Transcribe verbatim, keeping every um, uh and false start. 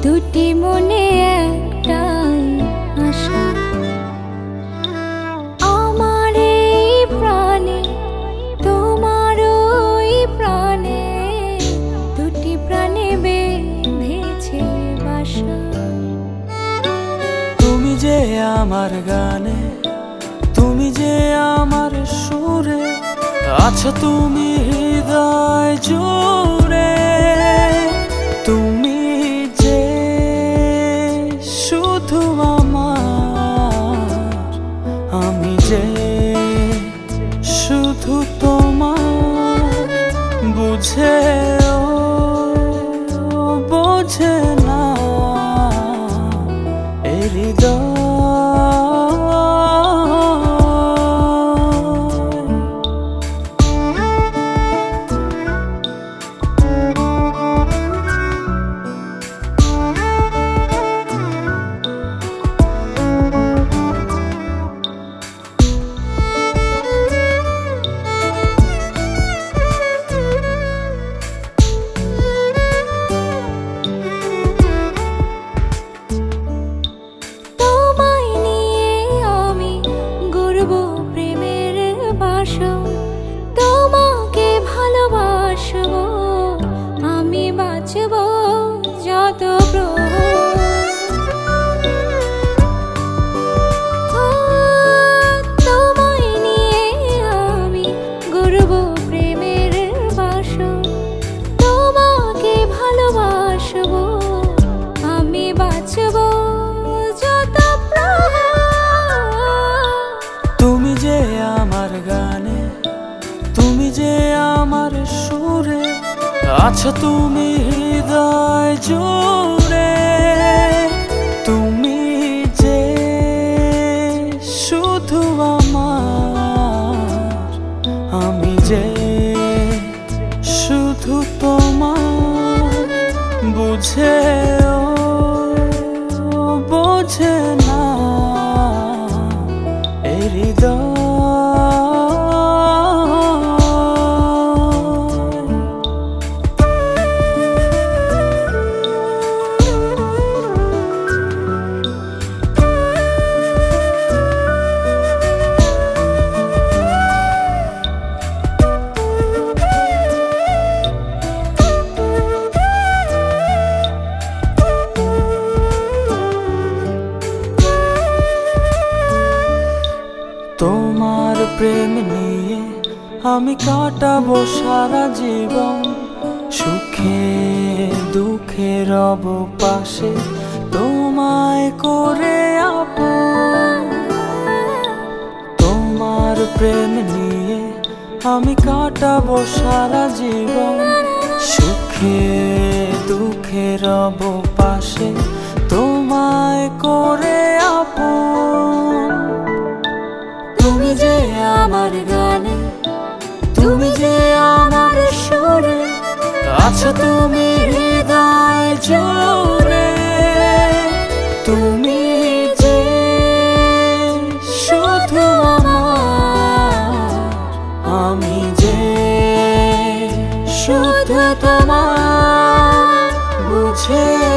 দুটি মনে একটাই আশা, আমার এই প্রাণে তোমার ওই প্রাণে, দুটি প্রাণে বেঁধেছে বাসা। তুমি যে আমার গানে, তুমি যে আমার সুরে, আছো তুমি হৃদয় জুড়ে। তুমি যে শুধু আমার, আমি যে শুধু তোমার। বুঝেও বোঝে না এই হৃদয়। তোমাকে ভালোবাসবো, আমি বাঁচবো যত তোমায় নিয়ে আমি গড়ব প্রেমের বাসর। তোমাকে ভালোবাসবো, আমি বাঁচবো যত। তুমি যে আমার গানে, তুমি যে আমার সুরে, আছো তুমি হৃদয় জুড়ে। তুমি যে শুধু আমার, আমি যে শুধু তোমার। বুঝেও বোঝে না এই হৃদয়। তোমার প্রেম নিয়ে আমি কাটাবো সারা জীবন, সুখে দুঃখে রব পাশে তোমায় করে আপন। তোমার প্রেম নিয়ে আমি কাটাবো সারা জীবন, সুখে দুঃখে রব পাশে তোমায় করে আপন। তুমি যে আমার গানে, তুমি যে আমার সুরে, আছো তুমি হৃদয় জুড়ে। তুমি যে শুধু আমার, আমি যে শুধু তোমার। বুঝে